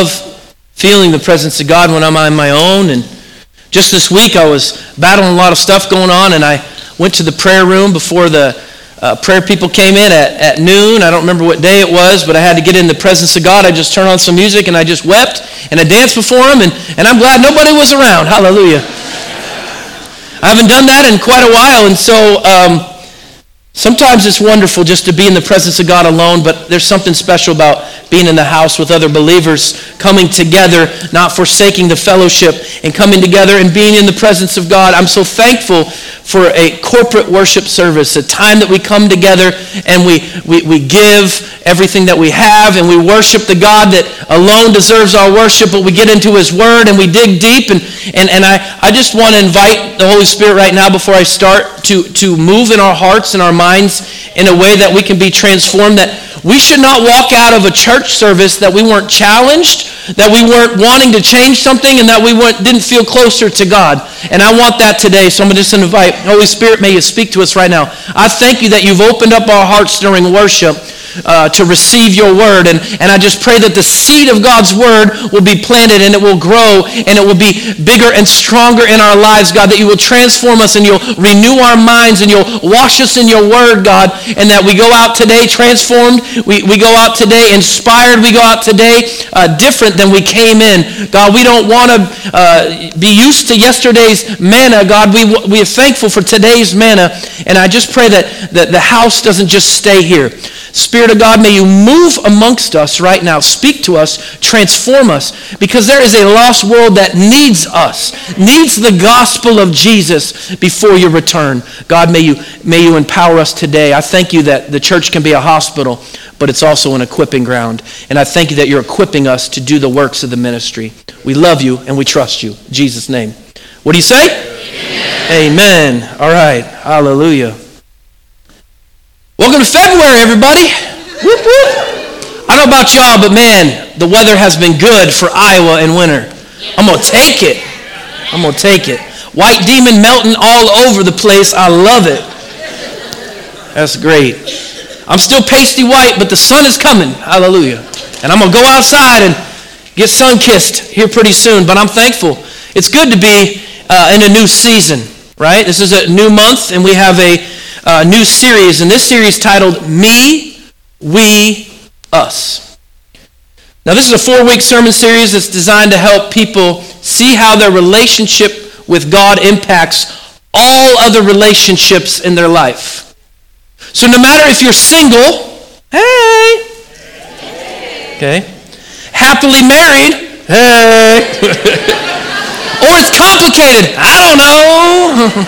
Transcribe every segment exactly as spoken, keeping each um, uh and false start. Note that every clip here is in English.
love feeling the presence of God when I'm on my own. And just this week I was battling a lot of stuff going on, and I went to the prayer room before the uh, prayer people came in at, at noon. I don't remember what day it was, but I had to get in the presence of God. I just turned on some music and I just wept and I danced before him, and, and I'm glad nobody was around. Hallelujah. I haven't done that in quite a while, and so um, sometimes it's wonderful just to be in the presence of God alone, but there's something special about being in the house with other believers, coming together, not forsaking the fellowship, and coming together and being in the presence of God. I'm so thankful for a corporate worship service, a time that we come together and we, we, we give everything that we have, and we worship the God that alone deserves our worship, but we get into his word and we dig deep, and, and, and I, I just want to invite the Holy Spirit right now before I start to, to move in our hearts and our minds in a way that we can be transformed, that we should not walk out of a church service that we weren't challenged, that we weren't wanting to change something, and that we weren't, didn't feel closer to God. And I want that today, so I'm going to just invite, Holy Spirit, may you speak to us right now. I thank you that you've opened up our hearts during worship Uh, to receive your word, and, and I just pray that the seed of God's word will be planted, and it will grow, and it will be bigger and stronger in our lives, God, that you will transform us and you'll renew our minds and you'll wash us in your word, God, and that we go out today transformed, we, we go out today inspired, we go out today uh, different than we came in. God, we don't want to uh, be used to yesterday's manna, God. We, we are thankful for today's manna, and I just pray that, that the house doesn't just stay here. Spirit of God, may you move amongst us right now. Speak to us, transform us, because there is a lost world that needs us, needs the gospel of Jesus before your return. God, may you, may you empower us today. I thank you that the church can be a hospital, but it's also an equipping ground. And I thank you that you're equipping us to do the works of the ministry. We love you and we trust you. In Jesus' name. What do you say? Amen. Amen. All right. Hallelujah. Welcome to February, everybody. Whoop, whoop. I don't know about y'all, but man, the weather has been good for Iowa in winter. I'm going to take it. I'm going to take it. White demon melting all over the place. I love it. That's great. I'm still pasty white, but the sun is coming. Hallelujah. And I'm going to go outside and get sun-kissed here pretty soon, but I'm thankful. It's good to be uh, in a new season, right? This is a new month, and we have a Uh, new series, and this series titled Me, We, Us. Now this is a four-week sermon series that's designed to help people see how their relationship with God impacts all other relationships in their life. So no matter if you're single, hey, okay, happily married, hey, or it's complicated, I don't know.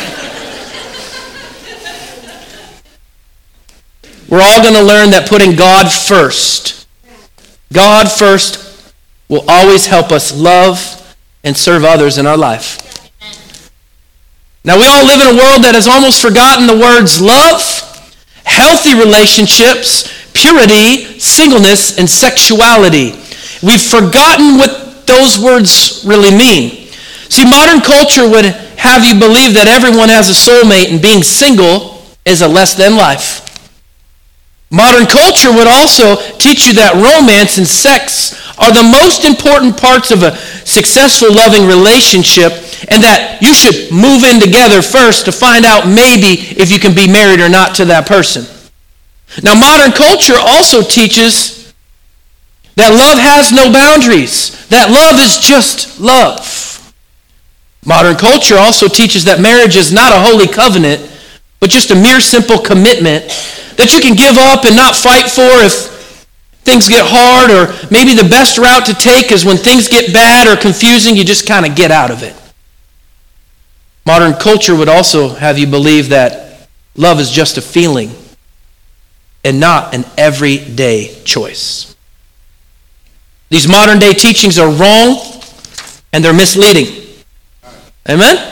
We're all going to learn that putting God first, God first will always help us love and serve others in our life. Now, we all live in a world that has almost forgotten the words love, healthy relationships, purity, singleness, and sexuality. We've forgotten what those words really mean. See, modern culture would have you believe that everyone has a soulmate and being single is a less than life. Modern culture would also teach you that romance and sex are the most important parts of a successful, loving relationship, and that you should move in together first to find out maybe if you can be married or not to that person. Now, modern culture also teaches that love has no boundaries, that love is just love. Modern culture also teaches that marriage is not a holy covenant, but just a mere simple commitment that you can give up and not fight for if things get hard, or maybe the best route to take is when things get bad or confusing, you just kind of get out of it. Modern culture would also have you believe that love is just a feeling and not an everyday choice. These modern day teachings are wrong and they're misleading. Amen?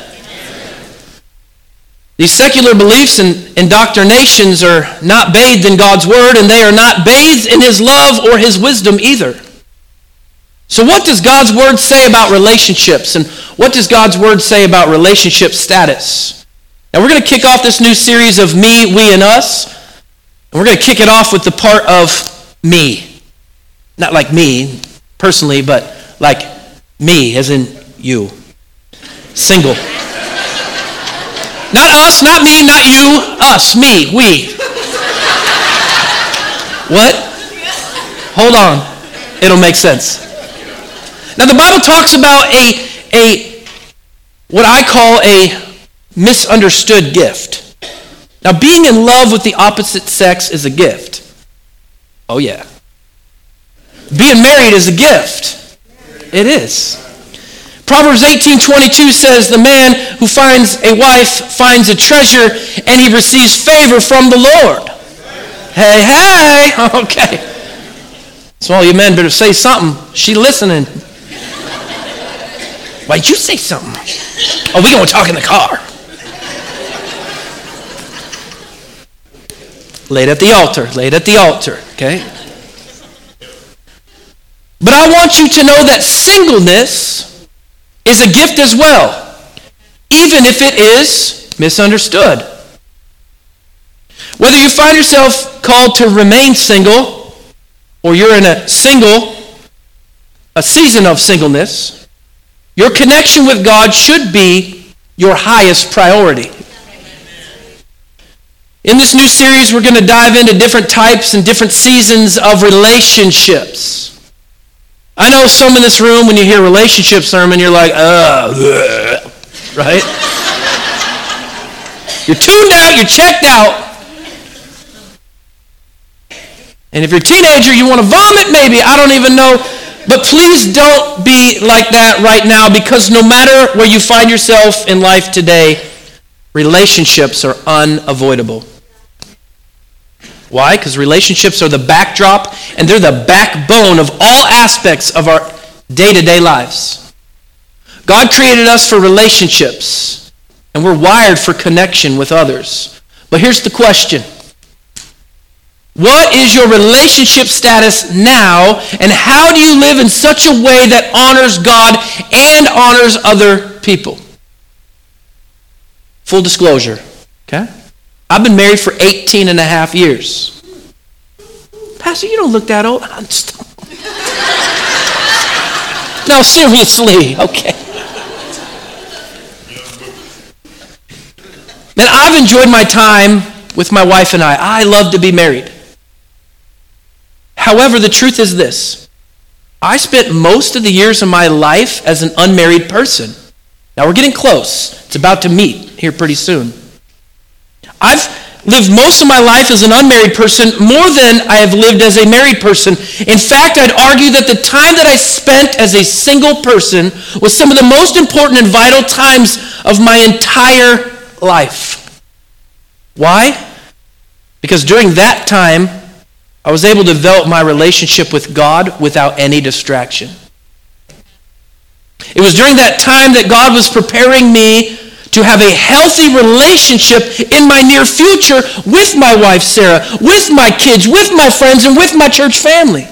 These secular beliefs and indoctrinations are not bathed in God's word, and they are not bathed in his love or his wisdom either. So what does God's word say about relationships, and what does God's word say about relationship status? Now we're going to kick off this new series of Me, We, and Us, and we're going to kick it off with the part of me. Not like me personally, but like me, as in you. Single. Not us, not me, not you. Us, me, we. What? Hold on. It'll make sense. Now the Bible talks about a, a what I call a misunderstood gift. Now being in love with the opposite sex is a gift. Oh yeah. Being married is a gift. It is. Proverbs eighteen twenty-two says, the man who finds a wife finds a treasure and he receives favor from the Lord. Hey, hey, okay. So all you men better say something. She listening. Why'd you say something? Oh, we gonna talk in the car. Laid at the altar, laid at the altar, okay? But I want you to know that singleness is a gift as well, even if it is misunderstood. Whether you find yourself called to remain single, or you're in a single, a season of singleness, your connection with God should be your highest priority. In this new series, we're going to dive into different types and different seasons of relationships. I know some in this room, when you hear relationship sermon, you're like, ugh, right? You're tuned out, you're checked out. And if you're a teenager, you want to vomit maybe, I don't even know. But please don't be like that right now, because no matter where you find yourself in life today, relationships are unavoidable. Why? Because relationships are the backdrop and they're the backbone of all aspects of our day-to-day lives. God created us for relationships, and we're wired for connection with others. But here's the question. What is your relationship status now, and how do you live in such a way that honors God and honors other people? Full disclosure, okay? I've been married for eighteen and a half years. Pastor, you don't look that old. I'm just... No, seriously, okay. Man, I've enjoyed my time with my wife and I. I love to be married. However, the truth is this. I spent most of the years of my life as an unmarried person. Now we're getting close. It's about to meet here pretty soon. I've lived most of my life as an unmarried person more than I have lived as a married person. In fact, I'd argue that the time that I spent as a single person was some of the most important and vital times of my entire life. Why? Because during that time, I was able to develop my relationship with God without any distraction. It was during that time that God was preparing me to have a healthy relationship in my near future with my wife, Sarah, with my kids, with my friends, and with my church family.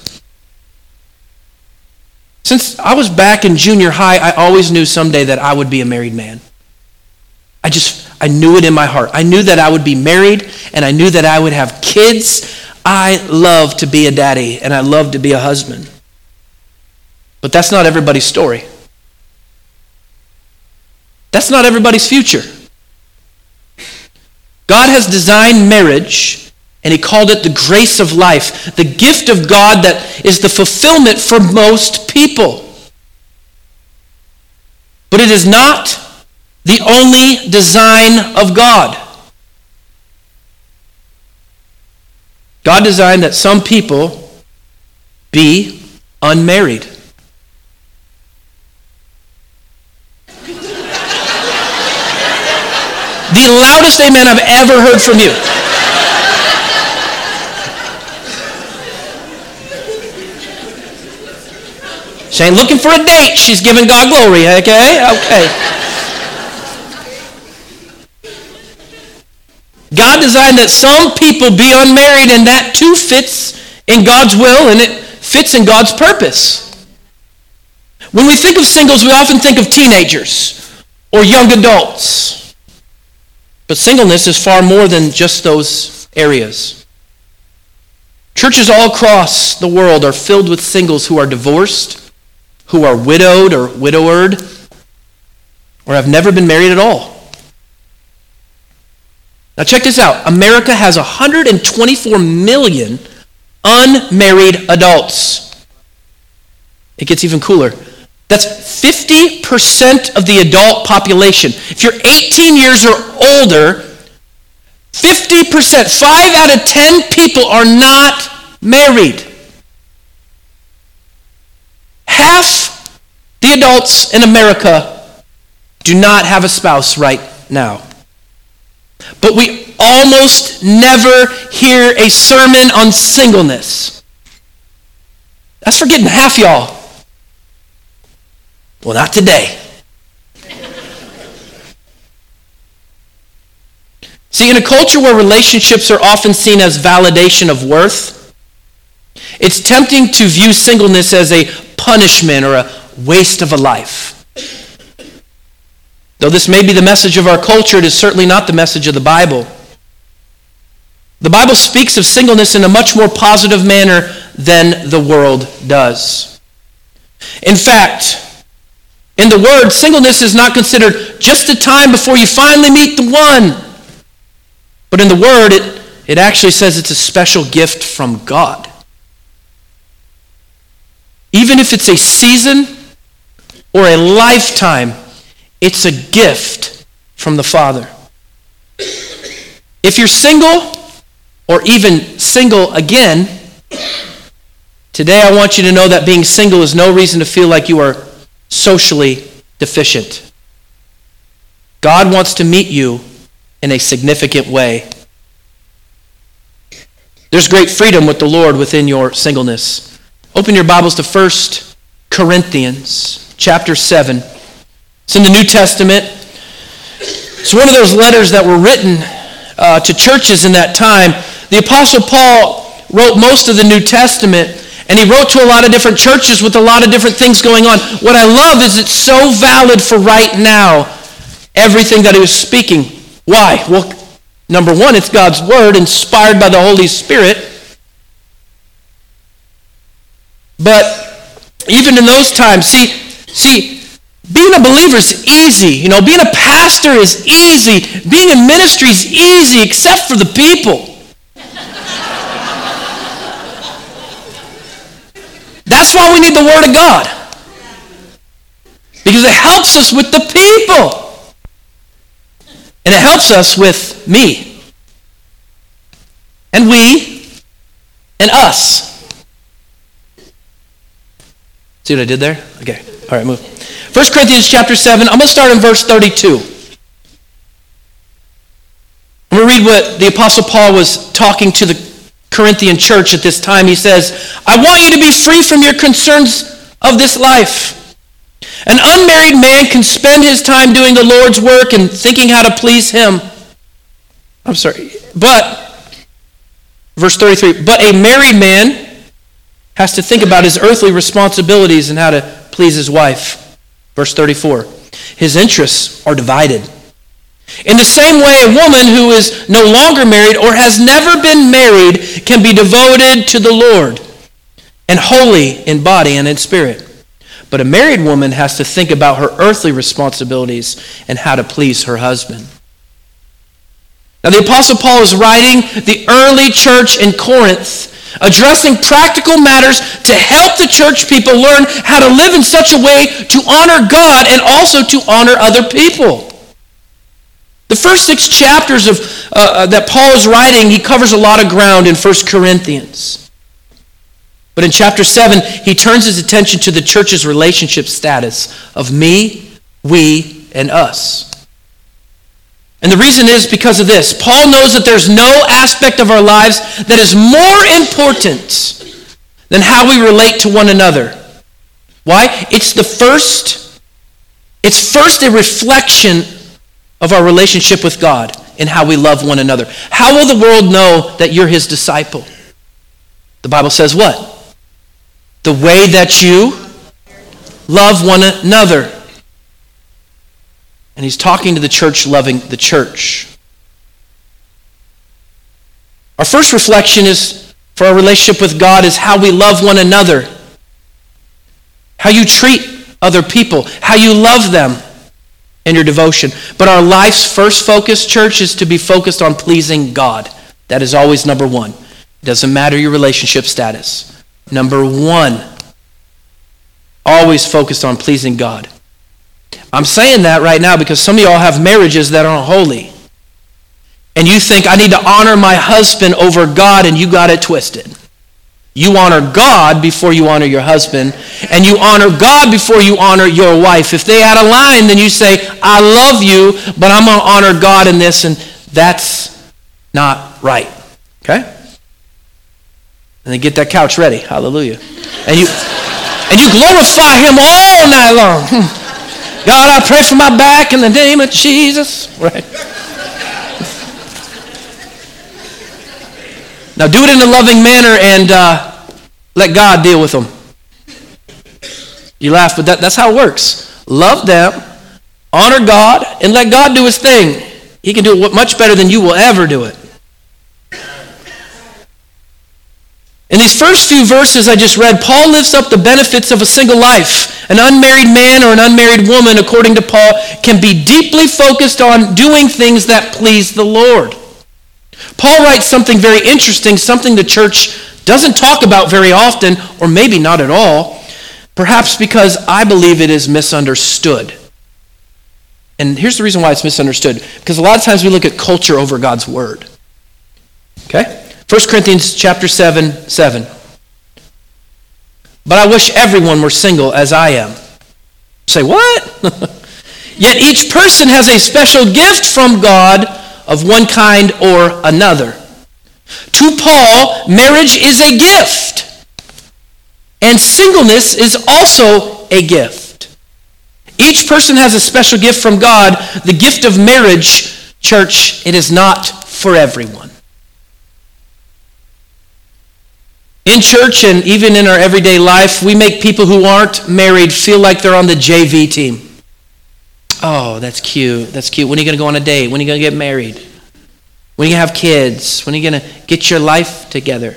Since I was back in junior high, I always knew someday that I would be a married man. I just, I knew it in my heart. I knew that I would be married, and I knew that I would have kids. I love to be a daddy, and I love to be a husband. But that's not everybody's story. That's not everybody's future. God has designed marriage, and he called it the grace of life, the gift of God that is the fulfillment for most people. But it is not the only design of God. God designed that some people be unmarried. The loudest amen I've ever heard from you. She ain't looking for a date. She's giving God glory, okay? Okay. God designed that some people be unmarried, and that too fits in God's will, and it fits in God's purpose. When we think of singles, we often think of teenagers or young adults. But singleness is far more than just those areas. Churches all across the world are filled with singles who are divorced, who are widowed or widowered, or have never been married at all. Now check this out. America has one hundred twenty-four million unmarried adults. It gets even cooler. That's fifty percent of the adult population. If you're eighteen years or older, fifty percent, five out of ten people are not married. Half the adults in America do not have a spouse right now. But we almost never hear a sermon on singleness. That's for getting half y'all. Well, not today. See, in a culture where relationships are often seen as validation of worth, it's tempting to view singleness as a punishment or a waste of a life. Though this may be the message of our culture, it is certainly not the message of the Bible. The Bible speaks of singleness in a much more positive manner than the world does. In fact, in the Word, singleness is not considered just a time before you finally meet the one. But in the Word, it, it actually says it's a special gift from God. Even if it's a season or a lifetime, it's a gift from the Father. If you're single, or even single again, today I want you to know that being single is no reason to feel like you are socially deficient. God wants to meet you in a significant way. There's great freedom with the Lord within your singleness. Open your Bibles to First Corinthians chapter seven. It's in the New Testament. It's one of those letters that were written uh, to churches in that time. The Apostle Paul wrote most of the New Testament, and he wrote to a lot of different churches with a lot of different things going on. What I love is it's so valid for right now, everything that he was speaking. Why? Well, number one, it's God's Word, inspired by the Holy Spirit. But even in those times, see, see, being a believer is easy. You know, being a pastor is easy. Being in ministry is easy, except for the people. That's why we need the Word of God. Because it helps us with the people. And it helps us with me. And we. And us. See what I did there? Okay. All right, move. First Corinthians chapter seven. I'm going to start in verse thirty-two. I'm going to read what the Apostle Paul was talking to the Corinthian church at this time. He says, I want you to be free from your concerns of this life. An unmarried man can spend his time doing the Lord's work and thinking how to please him. I'm sorry. But, verse thirty-three, but a married man has to think about his earthly responsibilities and how to please his wife. Verse thirty-four, his interests are divided. In the same way, a woman who is no longer married or has never been married can be devoted to the Lord and holy in body and in spirit. But a married woman has to think about her earthly responsibilities and how to please her husband. Now, the Apostle Paul is writing the early church in Corinth, addressing practical matters to help the church people learn how to live in such a way to honor God and also to honor other people. The first six chapters of uh, that Paul is writing, he covers a lot of ground in First Corinthians. But in chapter seven, he turns his attention to the church's relationship status of me, we, and us. And the reason is because of this. Paul knows that there's no aspect of our lives that is more important than how we relate to one another. Why? It's the first, it's first a reflection of our relationship with God and how we love one another. How will the world know that you're his disciple? The Bible says what? The way that you love one another. And he's talking to the church loving the church. Our first reflection is for our relationship with God is how we love one another, how you treat other people, how you love them in your devotion. But our life's first focus, church, is to be focused on pleasing God. That is always number one. It doesn't matter your relationship status. Number one, always focused on pleasing God. I'm saying that right now because some of y'all have marriages that aren't holy. And you think, I need to honor my husband over God, and you got it twisted. You honor God before you honor your husband, and you honor God before you honor your wife. If they add a line, then you say, I love you, but I'm going to honor God in this, and that's not right. Okay? And then get that couch ready. Hallelujah. And you and you glorify him all night long. God, I pray for my back in the name of Jesus. Right? Now do it in a loving manner and uh, let God deal with them. You laugh, but that, that's how it works. Love them, honor God, and let God do his thing. He can do it much better than you will ever do it. In these first few verses I just read, Paul lifts up the benefits of a single life. An unmarried man or an unmarried woman, according to Paul, can be deeply focused on doing things that please the Lord. Paul writes something very interesting, something the church doesn't talk about very often, or maybe not at all, perhaps because I believe it is misunderstood. And here's the reason why it's misunderstood. Because a lot of times we look at culture over God's word. Okay? First Corinthians chapter seven, seven. But I wish everyone were single as I am. Say, what? Yet each person has a special gift from God of one kind or another. To Paul, marriage is a gift. And singleness is also a gift. Each person has a special gift from God. The gift of marriage, church, it is not for everyone. In church and even in our everyday life, we make people who aren't married feel like they're on the J V team. Oh, that's cute. That's cute. When are you going to go on a date? When are you going to get married? When are you going to have kids? When are you going to get your life together?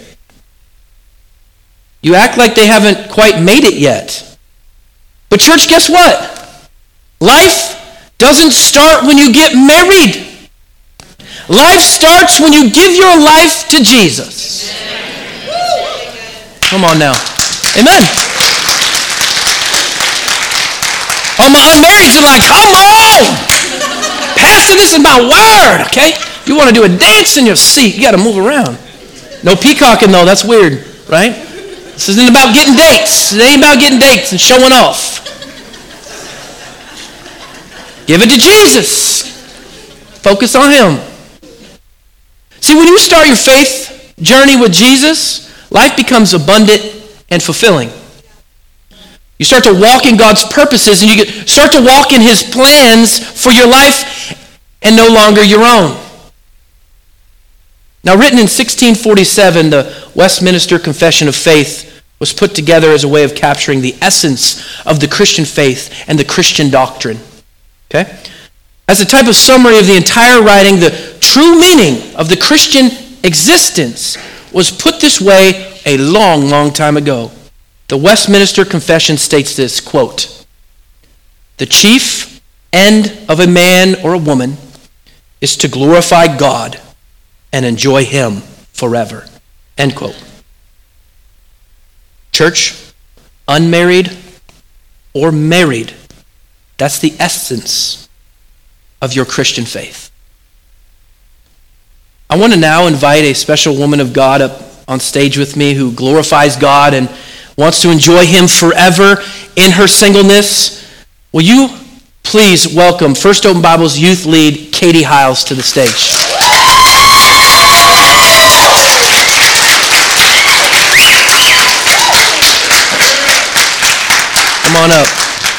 You act like they haven't quite made it yet. But church, guess what? Life doesn't start when you get married. Life starts when you give your life to Jesus. Come on now. Amen. All my unmarrieds are like, come on! Pastor, this is my word, okay? You want to do a dance in your seat, you got to move around. No peacocking though, that's weird, right? This isn't about getting dates. It ain't about getting dates and showing off. Give it to Jesus. Focus on him. See, when you start your faith journey with Jesus, life becomes abundant and fulfilling. You start to walk in God's purposes and you get, start to walk in his plans for your life and no longer your own. Now, written in sixteen forty-seven, the Westminster Confession of Faith was put together as a way of capturing the essence of the Christian faith and the Christian doctrine. Okay? As a type of summary of the entire writing, the true meaning of the Christian existence was put this way a long, long time ago. The Westminster Confession states this, quote, "The chief end of a man or a woman is to glorify God and enjoy him forever." End quote. Church, unmarried or married, that's the essence of your Christian faith. I want to now invite a special woman of God up on stage with me who glorifies God and wants to enjoy him forever in her singleness. Will you please welcome First Open Bible's youth lead, Katie Hiles, to the stage. Come on up.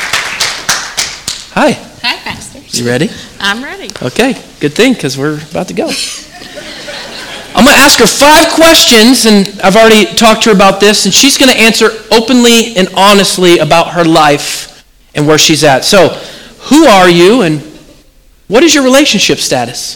Hi. Hi, Pastor. You ready? I'm ready. Okay, good thing, because we're about to go. I'm going to ask her five questions, and I've already talked to her about this, and she's going to answer openly and honestly about her life and where she's at. So, who are you, and what is your relationship status?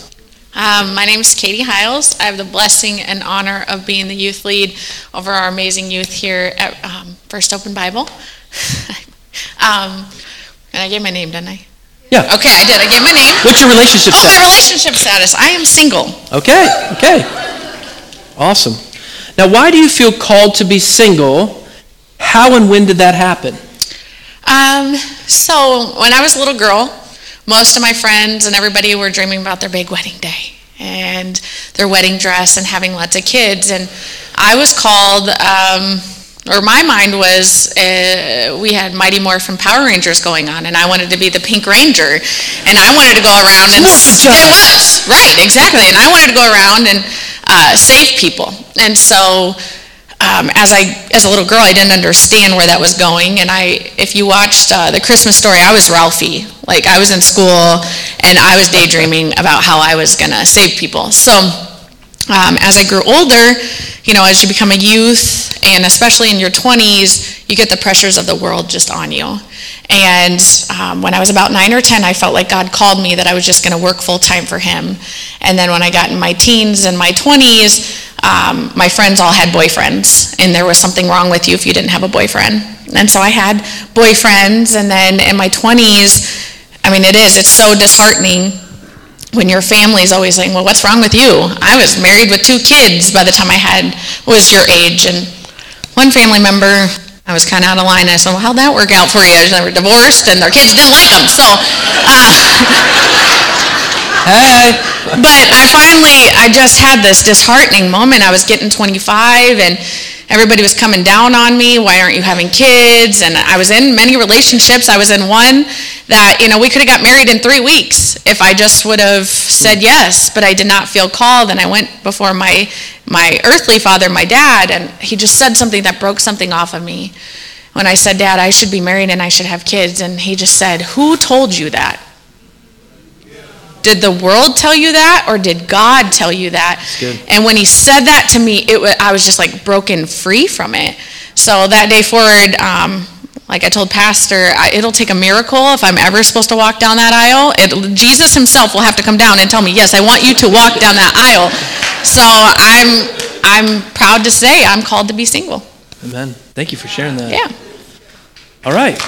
Um, my name is Katie Hiles. I have the blessing and honor of being the youth lead over our amazing youth here at um, First Open Bible. um, and I gave my name, didn't I? Yeah. Okay, I did. I gave my name. What's your relationship oh, status? Oh, my relationship status. I am single. Okay, okay. Awesome. Now, why do you feel called to be single? How and when did that happen? Um, so, when I was a little girl, most of my friends and everybody were dreaming about their big wedding day and their wedding dress and having lots of kids. And I was called, um, or my mind was, uh, we had Mighty Morphin Power Rangers going on, and I wanted to be the Pink Ranger. And I wanted to go around and... It was, right, exactly. And I wanted to go around and uh, save people. And so... Um, as I, as a little girl, I didn't understand where that was going, and I, if you watched uh, the Christmas Story, I was Ralphie. Like, I was in school, and I was daydreaming about how I was gonna save people. So, um, as I grew older, you know, as you become a youth, and especially in your twenties, you get the pressures of the world just on you. And um, when I was about nine or ten, I felt like God called me that I was just gonna work full time for Him. And then when I got in my teens and my twenties, Um, my friends all had boyfriends, and there was something wrong with you if you didn't have a boyfriend. And so I had boyfriends, and then in my twenties, I mean, it is, it's so disheartening when your family's always saying, well, what's wrong with you? I was married with two kids by the time I had, was your age. And one family member, I was kind of out of line, and I said, well, how'd that work out for you? They were divorced, and their kids didn't like them. So, uh, Hey. But I finally, I just had this disheartening moment. I was getting twenty-five, and everybody was coming down on me. Why aren't you having kids? And I was in many relationships. I was in one that, you know, we could have got married in three weeks if I just would have said yes, but I did not feel called. And I went before my, my earthly father, my dad, and he just said something that broke something off of me. When I said, Dad, I should be married and I should have kids. And he just said, who told you that? Did the world tell you that, or did God tell you that? And when he said that to me, it was, I was just like broken free from it. So that day forward, um, like I told Pastor, I, it'll take a miracle if I'm ever supposed to walk down that aisle. It, Jesus himself will have to come down and tell me, yes, I want you to walk down that aisle. So I'm, I'm proud to say I'm called to be single. Amen. Thank you for sharing that. Yeah. All right.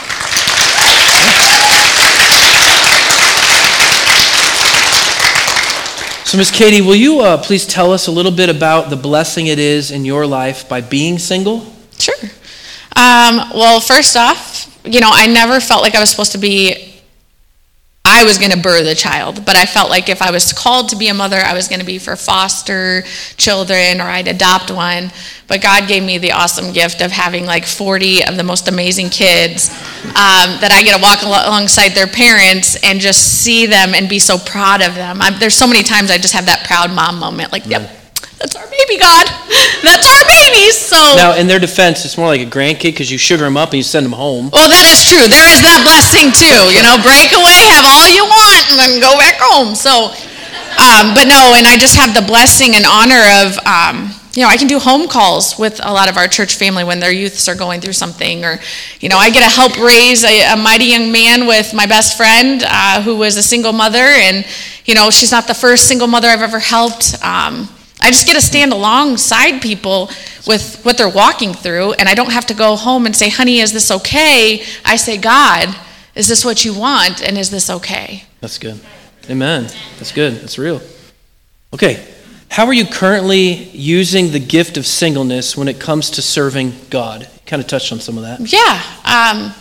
So, Miss Katie, will you uh, please tell us a little bit about the blessing it is in your life by being single? Sure. Um, well, first off, you know, I never felt like I was supposed to be, I was going to birth a child, but I felt like if I was called to be a mother, I was going to be for foster children, or I'd adopt one. But God gave me the awesome gift of having like forty of the most amazing kids um, that I get to walk al- alongside their parents and just see them and be so proud of them. I'm, there's so many times I just have that proud mom moment, like, yep, that's our baby, God. That's our baby. So now, in their defense, it's more like a grandkid because you sugar them up and you send them home. Well, that is true. There is that blessing too. You know, break away, have all you want, and then go back home. So, um, but no, and I just have the blessing and honor of, um, you know, I can do home calls with a lot of our church family when their youths are going through something, or, you know, I get to help raise a, a mighty young man with my best friend uh, who was a single mother, and, you know, she's not the first single mother I've ever helped. Um, I just get to stand alongside people with what they're walking through, and I don't have to go home and say, honey, is this okay? I say, God, is this what you want, and is this okay? That's good. Amen. That's good. That's real. Okay. How are you currently using the gift of singleness when it comes to serving God? You kind of touched on some of that. Yeah. Um,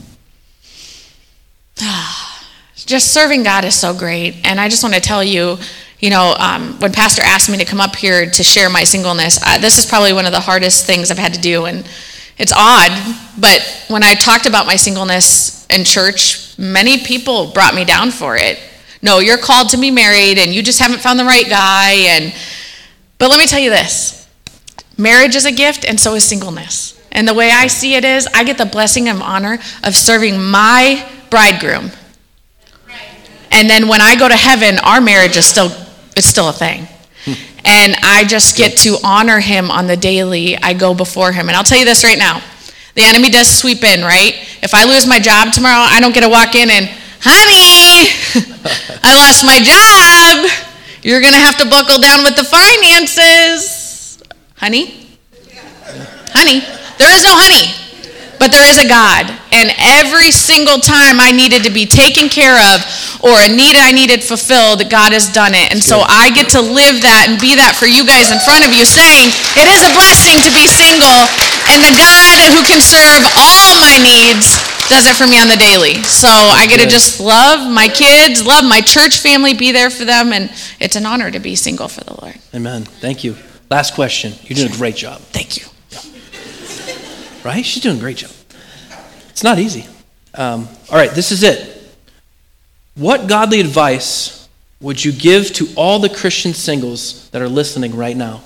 just serving God is so great. And I just want to tell you, you know, um, when Pastor asked me to come up here to share my singleness, uh, this is probably one of the hardest things I've had to do. And it's odd, but when I talked about my singleness in church, many people brought me down for it. No, you're called to be married, and you just haven't found the right guy. And but let me tell you this. Marriage is a gift, and so is singleness. And the way I see it is, I get the blessing and honor of serving my bridegroom. And then when I go to heaven, our marriage is still, it's still a thing. And I just get to honor him on the daily. I go before him. And I'll tell you this right now. The enemy does sweep in, right? If I lose my job tomorrow, I don't get to walk in and, honey, I lost my job. You're going to have to buckle down with the finances. Honey? Honey? There is no honey. But there is a God, and every single time I needed to be taken care of or a need I needed fulfilled, God has done it. And so I get to live that and be that for you guys in front of you, saying it is a blessing to be single, and the God who can serve all my needs does it for me on the daily. So I get to just love my kids, love my church family, be there for them, and it's an honor to be single for the Lord. Amen. Thank you. Last question. You're doing a great job. Thank you. Right? She's doing a great job. It's not easy. Um, all right, this is it. What godly advice would you give to all the Christian singles that are listening right now?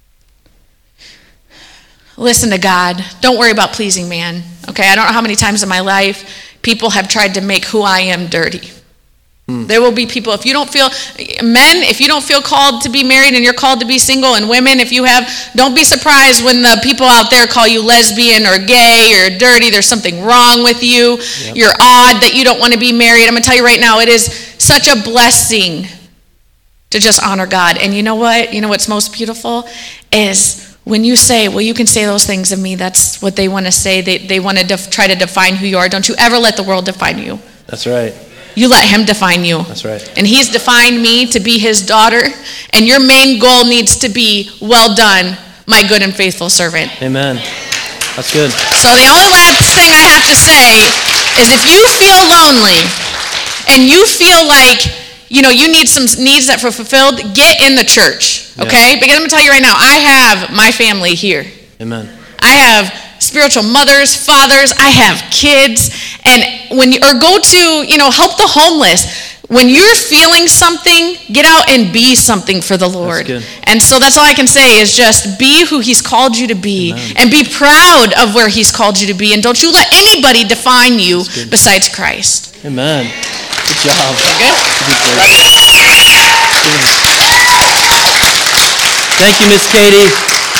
Listen to God. Don't worry about pleasing man. Okay, I don't know how many times in my life people have tried to make who I am dirty. Hmm. There will be people, if you don't feel, men, if you don't feel called to be married and you're called to be single, and women, if you have, don't be surprised when the people out there call you lesbian or gay or dirty. There's something wrong with you. Yep. You're odd that you don't want to be married. I'm going to tell you right now, it is such a blessing to just honor God. And you know what? You know what's most beautiful is when you say, well, you can say those things of me. That's what they want to say. They, they want to def- try to define who you are. Don't you ever let the world define you. That's right. You let him define you. That's right. And he's defined me to be his daughter. And your main goal needs to be, well done, my good and faithful servant. Amen. That's good. So the only last thing I have to say is if you feel lonely and you feel like, you know, you need some needs that are fulfilled, get in the church, okay? Yeah. Because I'm going to tell you right now, I have my family here. Amen. I have spiritual mothers, fathers, I have kids, and when you, or go to, you know, help the homeless. When you're feeling something, get out and be something for the Lord. That's good. And so that's all I can say is just be who he's called you to be. Amen. And be proud of where he's called you to be, and don't you let anybody define you besides Christ. Amen. Good job. Good? Thank you, Miss Katie.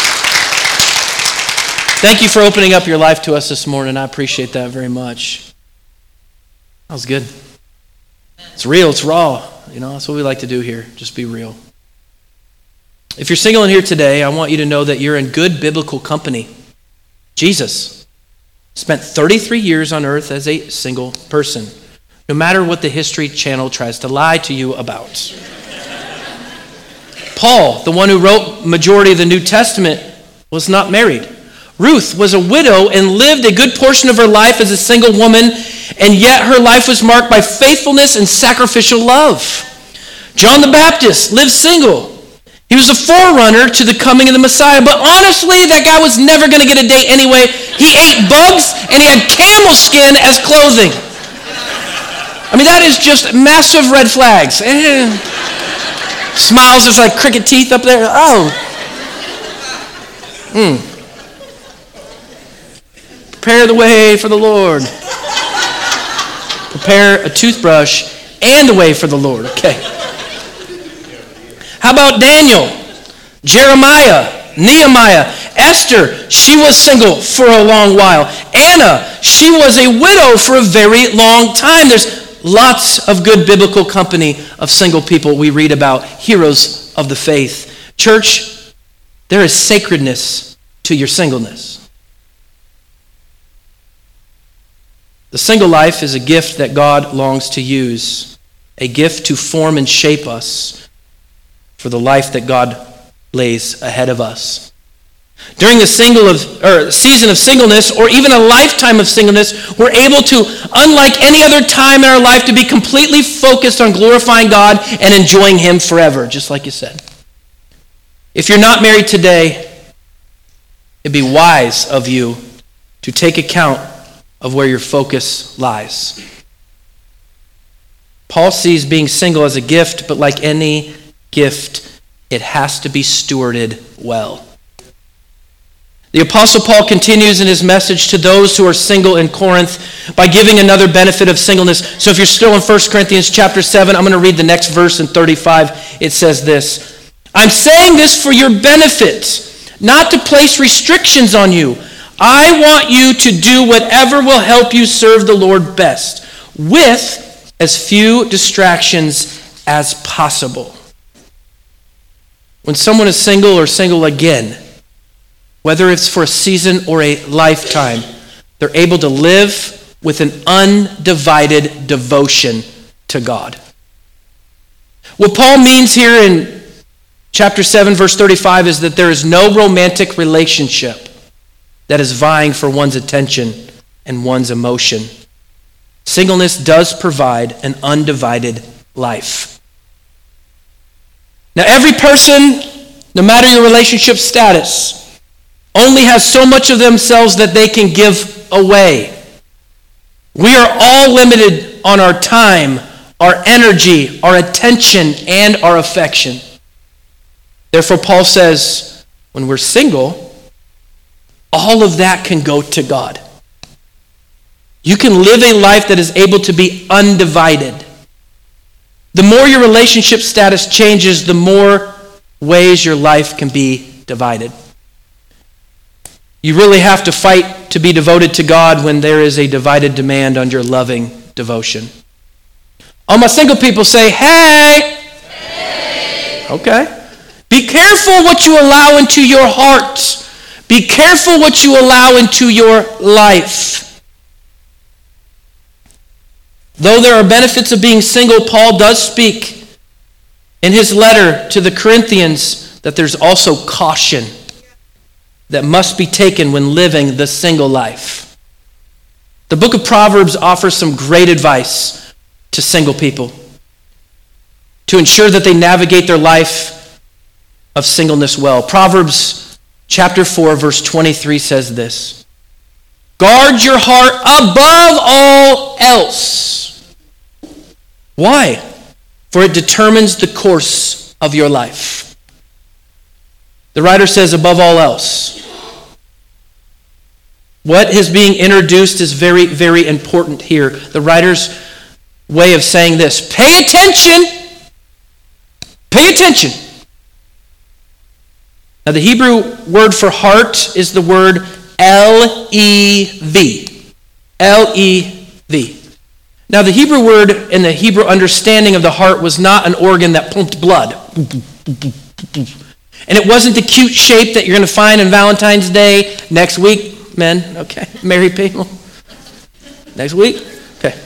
Thank you for opening up your life to us this morning. I appreciate that very much. That was good. It's real. It's raw. You know, that's what we like to do here. Just be real. If you're single in here today, I want you to know that you're in good biblical company. Jesus spent thirty-three years on earth as a single person, no matter what the History Channel tries to lie to you about. Paul, the one who wrote majority of the New Testament, was not married. Ruth was a widow and lived a good portion of her life as a single woman, and yet her life was marked by faithfulness and sacrificial love. John the Baptist lived single. He was a forerunner to the coming of the Messiah, but honestly, that guy was never going to get a date anyway. He ate bugs, and he had camel skin as clothing. I mean, that is just massive red flags. Eh. Smiles, there's like crooked teeth up there. Oh. Hmm. Prepare the way for the Lord. Prepare a toothbrush and the way for the Lord. Okay. How about Daniel, Jeremiah, Nehemiah, Esther? She was single for a long while. Anna, she was a widow for a very long time. There's lots of good biblical company of single people we read about, heroes of the faith. Church, there is sacredness to your singleness. The single life is a gift that God longs to use, a gift to form and shape us for the life that God lays ahead of us. During the single of, or season of singleness, or even a lifetime of singleness, we're able to, unlike any other time in our life, to be completely focused on glorifying God and enjoying Him forever, just like you said. If you're not married today, it'd be wise of you to take account of where your focus lies. Paul sees being single as a gift, but like any gift, it has to be stewarded well. The Apostle Paul continues in his message to those who are single in Corinth by giving another benefit of singleness. So if you're still in First Corinthians chapter seven, I'm going to read the next verse in thirty-five. It says this: I'm saying this for your benefit, not to place restrictions on you. I want you to do whatever will help you serve the Lord best, with as few distractions as possible. when someone is single or single again, whether it's for a season or a lifetime, they're able to live with an undivided devotion to God. What Paul means here in chapter seven, verse thirty-five, is that there is no romantic relationship that is vying for one's attention and one's emotion. Singleness does provide an undivided life. Now, every person, no matter your relationship status, only has so much of themselves that they can give away. We are all limited on our time, our energy, our attention, and our affection. Therefore, Paul says, when we're single, all of that can go to God. You can live a life that is able to be undivided. The more your relationship status changes, the more ways your life can be divided. You really have to fight to be devoted to God when there is a divided demand on your loving devotion. All my single people say, hey! Hey! Okay. Be careful what you allow into your heart. Be careful what you allow into your life. Though there are benefits of being single, Paul does speak in his letter to the Corinthians that there's also caution that must be taken when living the single life. The book of Proverbs offers some great advice to single people to ensure that they navigate their life of singleness well. Proverbs chapter four, verse twenty-three says this: guard your heart above all else. Why? For it determines the course of your life. The writer says above all else. What is being introduced is very, very important here. The writer's way of saying this: pay attention. Pay attention. Now, the Hebrew word for heart is the word L E V. L E V. Now, the Hebrew word and the Hebrew understanding of the heart was not an organ that pumped blood. And it wasn't the cute shape that you're going to find in Valentine's Day next week, men. Okay, married people. Next week? Okay.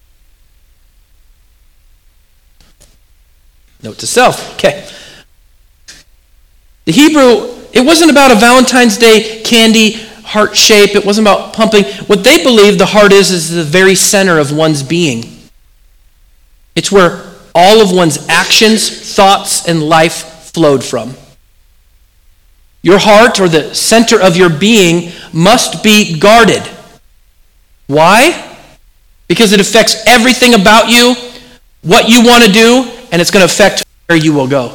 Note to self. Okay. The Hebrew, it wasn't about a Valentine's Day candy heart shape. It wasn't about pumping. What they believe the heart is is the very center of one's being. It's where all of one's actions, thoughts, and life flowed from. Your heart, or the center of your being, must be guarded. Why? Because it affects everything about you, what you want to do, and it's going to affect where you will go.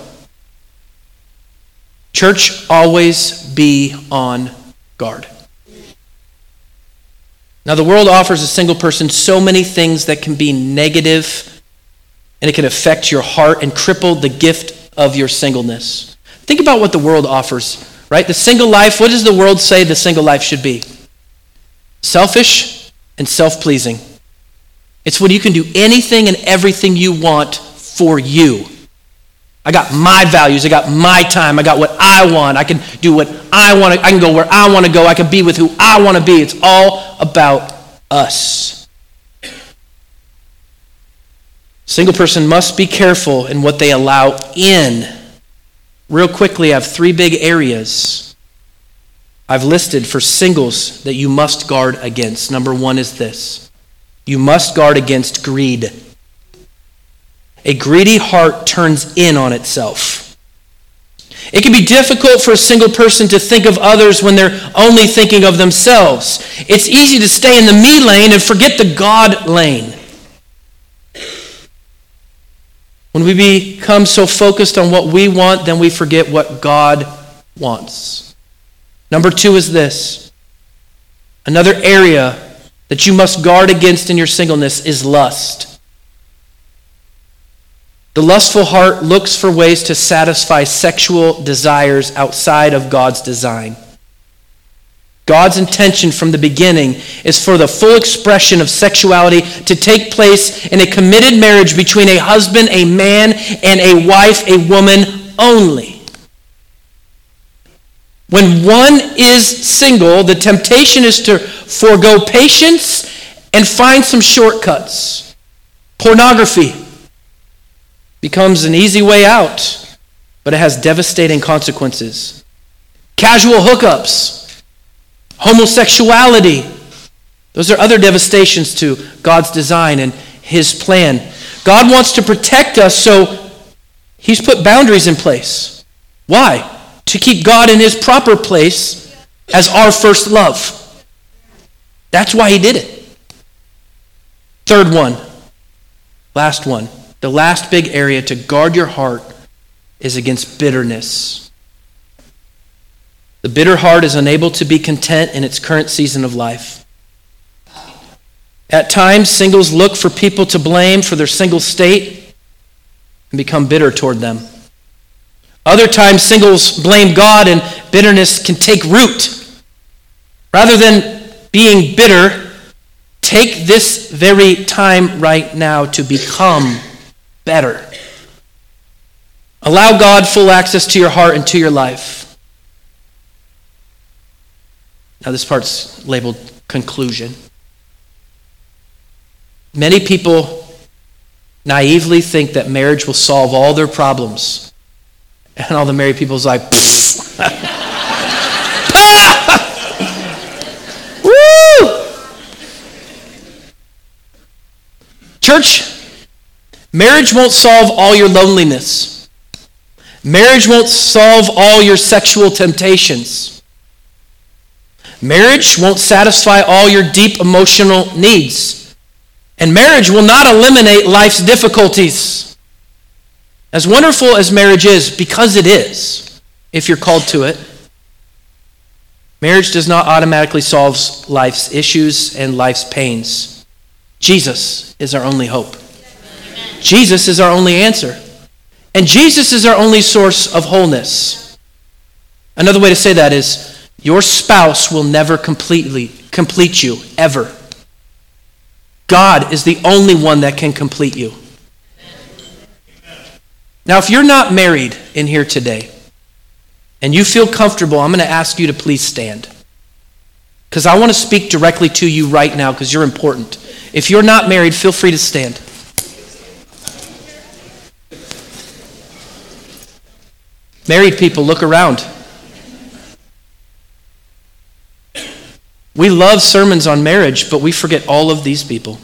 Church, always be on guard. Now, the world offers a single person so many things that can be negative, and it can affect your heart and cripple the gift of your singleness. Think about what the world offers, right? The single life, what does the world say the single life should be? Selfish and self-pleasing. It's when you can do anything and everything you want for you. I got my values. I got my time. I got what I want. I can do what I want. I can go where I want to go. I can be with who I want to be. It's all about us. Single person must be careful in what they allow in. Real quickly, I have three big areas I've listed for singles that you must guard against. Number one is this: you must guard against greed. A greedy heart turns in on itself. It can be difficult for a single person to think of others when they're only thinking of themselves. It's easy to stay in the me lane and forget the God lane. When we become so focused on what we want, then we forget what God wants. Number two is this. Another area that you must guard against in your singleness is lust. The lustful heart looks for ways to satisfy sexual desires outside of God's design. God's intention from the beginning is for the full expression of sexuality to take place in a committed marriage between a husband, a man, and a wife, a woman only. When one is single, the temptation is to forego patience and find some shortcuts. Pornography becomes an easy way out, but it has devastating consequences. Casual hookups, homosexuality, those are other devastations to God's design and his plan. God wants to protect us, so he's put boundaries in place. Why? To keep God in his proper place as our first love. That's why he did it. Third one, last one, the last big area to guard your heart is against bitterness. The bitter heart is unable to be content in its current season of life. At times, singles look for people to blame for their single state and become bitter toward them. Other times, singles blame God and bitterness can take root. Rather than being bitter, take this very time right now to become better. Allow God full access to your heart and to your life. Now this part's labeled conclusion. Many people naively think that marriage will solve all their problems. And all the married people's like, woo! Church, marriage won't solve all your loneliness. Marriage won't solve all your sexual temptations. Marriage won't satisfy all your deep emotional needs. And marriage will not eliminate life's difficulties. As wonderful as marriage is, because it is, if you're called to it, marriage does not automatically solve life's issues and life's pains. Jesus is our only hope. Amen. Jesus is our only answer. And Jesus is our only source of wholeness. Another way to say that is, your spouse will never completely complete you, ever. God is the only one that can complete you. Now, if you're not married in here today, and you feel comfortable, I'm going to ask you to please stand. Because I want to speak directly to you right now, because you're important. If you're not married, feel free to stand. Married people, look around. We love sermons on marriage, but we forget all of these people.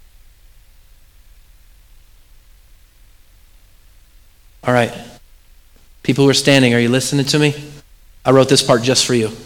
All right. People who are standing, are you listening to me? I wrote this part just for you.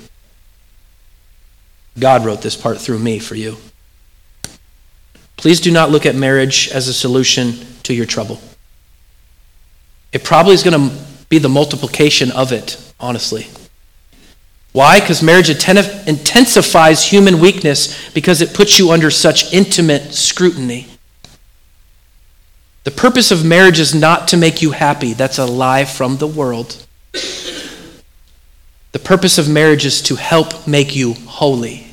God wrote this part through me for you. Please do not look at marriage as a solution to your trouble. It probably is going to be the multiplication of it, honestly. Why? Because marriage intensifies human weakness because it puts you under such intimate scrutiny. The purpose of marriage is not to make you happy. That's a lie from the world. The purpose of marriage is to help make you holy.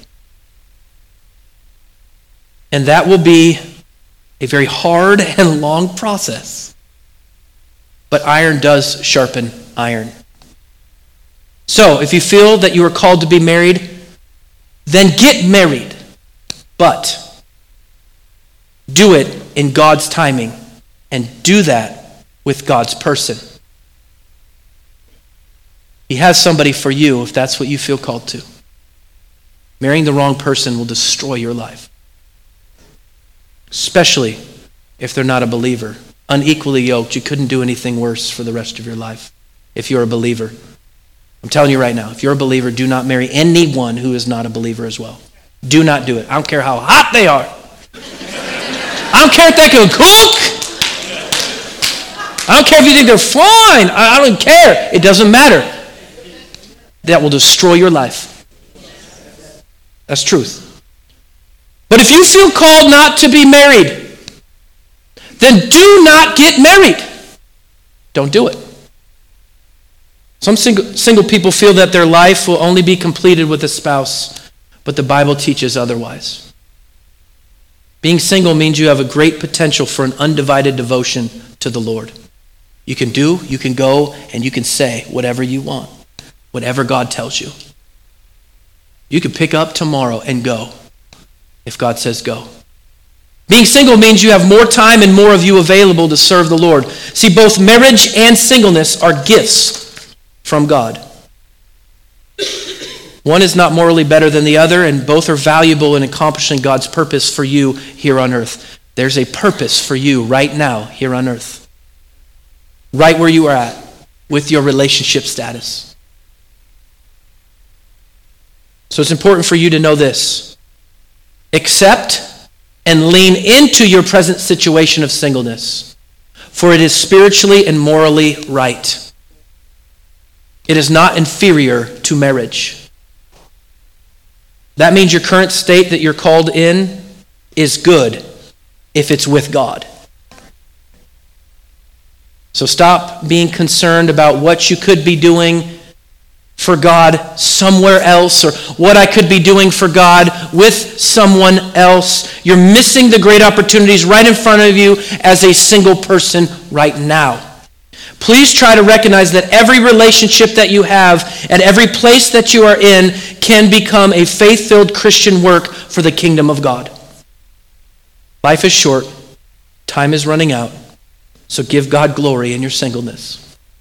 And that will be a very hard and long process. But iron does sharpen iron. So, if you feel that you are called to be married, then get married. But do it in God's timing. And do that with God's person. He has somebody for you if that's what you feel called to. Marrying the wrong person will destroy your life. Especially if they're not a believer. Unequally yoked, you couldn't do anything worse for the rest of your life if you're a believer. I'm telling you right now, if you're a believer, do not marry anyone who is not a believer as well. Do not do it. I don't care how hot they are. I don't care if they can cook. I don't care if you think they're fine. I don't care. It doesn't matter. That will destroy your life. That's truth. But if you feel called not to be married, then do not get married. Don't do it. Some single, single people feel that their life will only be completed with a spouse, but the Bible teaches otherwise. Being single means you have a great potential for an undivided devotion to the Lord. You can do, you can go, and you can say whatever you want. whatever God tells you. You can pick up tomorrow and go if God says go. Being single means you have more time and more of you available to serve the Lord. See, both marriage and singleness are gifts from God. One is not morally better than the other, and both are valuable in accomplishing God's purpose for you here on earth. There's a purpose for you right now here on earth. Right where you are at with your relationship status. So it's important for you to know this. Accept and lean into your present situation of singleness, for it is spiritually and morally right. It is not inferior to marriage. That means your current state that you're called in is good if it's with God. So stop being concerned about what you could be doing for God somewhere else, or what I could be doing for God with someone else. You're missing the great opportunities right in front of you as a single person right now. Please try to recognize that every relationship that you have and every place that you are in can become a faith-filled Christian work for the kingdom of God. Life is short. Time is running out. So give God glory in your singleness.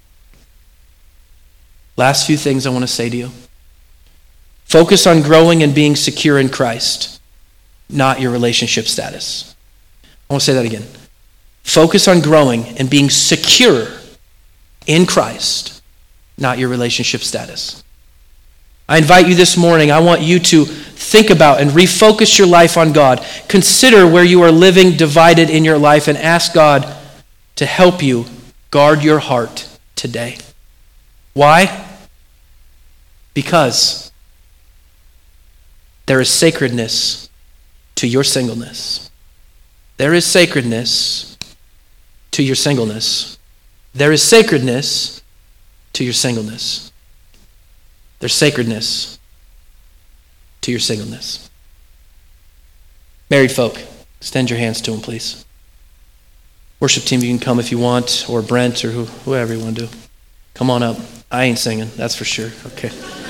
Last few things I want to say to you. Focus on growing and being secure in Christ, not your relationship status. I want to say that again. Focus on growing and being secure in Christ, not your relationship status. I invite you this morning, I want you to think about and refocus your life on God. Consider where you are living divided in your life and ask God to help you guard your heart today. Why? Because there is sacredness to your singleness. There is sacredness to your singleness. There is sacredness to your singleness. There's sacredness to your singleness. Married folk, extend your hands to them, please. Worship team, you can come if you want, or Brent, or who, whoever you want to do. Come on up. I ain't singing, that's for sure. Okay.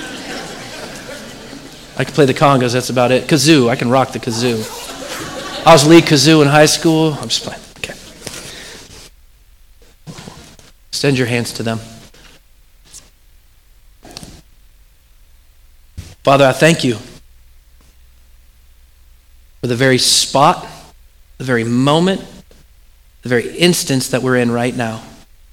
I can play the congas, that's about it. Kazoo, I can rock the kazoo. I was lead kazoo in high school. I'm just playing. Okay. Extend your hands to them. Father, I thank you for the very spot, the very moment, the very instance that we're in right now.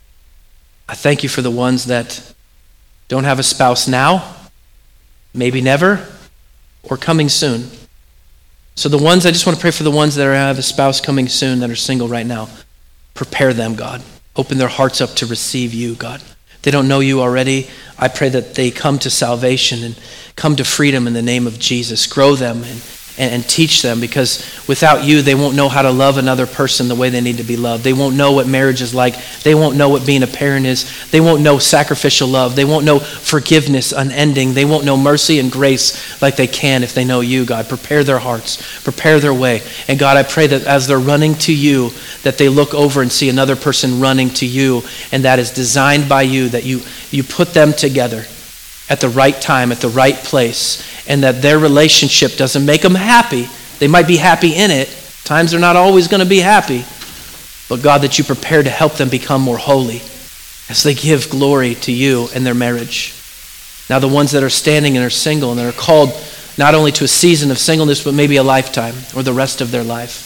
I thank you for the ones that don't have a spouse now, maybe never, or coming soon. So the ones, I just want to pray for the ones that have a spouse coming soon that are single right now. Prepare them, God. Open their hearts up to receive you, God. If they don't know you already, I pray that they come to salvation and come to freedom in the name of Jesus. Grow them and And, and teach them, because without you, they won't know how to love another person the way they need to be loved. They won't know what marriage is like. They won't know what being a parent is. They won't know sacrificial love. They won't know forgiveness unending. They won't know mercy and grace like they can if they know you, God. Prepare their hearts. Prepare their way. And God, I pray that as they're running to you, that they look over and see another person running to you, and that is designed by you, that you, you put them together at the right time, at the right place, and that their relationship doesn't make them happy. They might be happy in it. Times they're not always going to be happy. But God, that you prepare to help them become more holy as they give glory to you and their marriage. Now the ones that are standing and are single and that are called not only to a season of singleness, but maybe a lifetime or the rest of their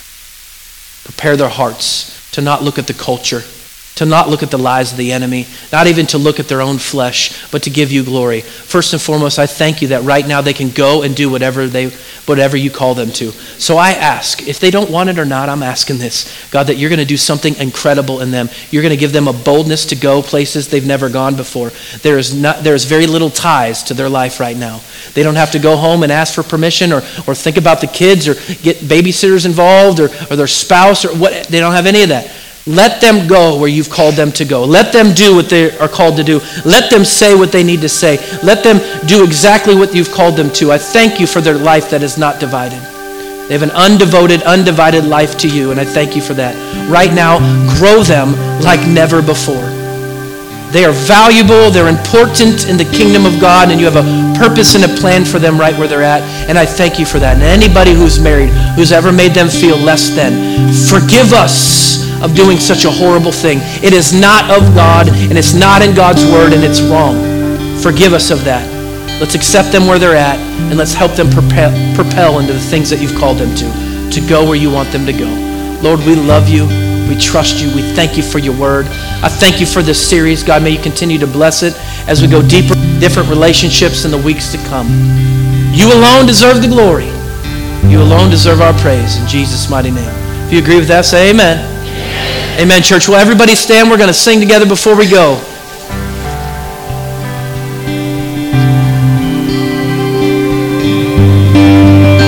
life. Prepare their hearts to not look at the culture, to not look at the lies of the enemy, not even to look at their own flesh, but to give you glory. First and foremost, I thank you that right now they can go and do whatever they, whatever you call them to. So I ask, if they don't want it or not, I'm asking this, God, that you're going to do something incredible in them. You're going to give them a boldness to go places they've never gone before. There is not, there is very little ties to their life right now. They don't have to go home and ask for permission, or, or think about the kids, or get babysitters involved, or, or their spouse, or what. They don't have any of that. Let them go where you've called them to go. Let them do what they are called to do. Let them say what they need to say. Let them do exactly what you've called them to. I thank you for their life that is not divided. They have an undevoted, undivided life to you, and I thank you for that. Right now, grow them like never before. They are valuable, they're important in the kingdom of God, and you have a purpose and a plan for them right where they're at. And I thank you for that. And anybody who's married, who's ever made them feel less than, forgive us of doing such a horrible thing. It is not of God, and it's not in God's word, and it's wrong. Forgive us of that. Let's accept them where they're at, and let's help them propel, propel into the things that you've called them to, to go where you want them to go. Lord, we love you. We trust you. We thank you for your word. I thank you for this series. God, may you continue to bless it as we go deeper, different relationships in the weeks to come. You alone deserve the glory. You alone deserve our praise. In Jesus' mighty name. If you agree with that, say amen. Amen, amen church. Well, everybody stand. We're going to sing together before we go.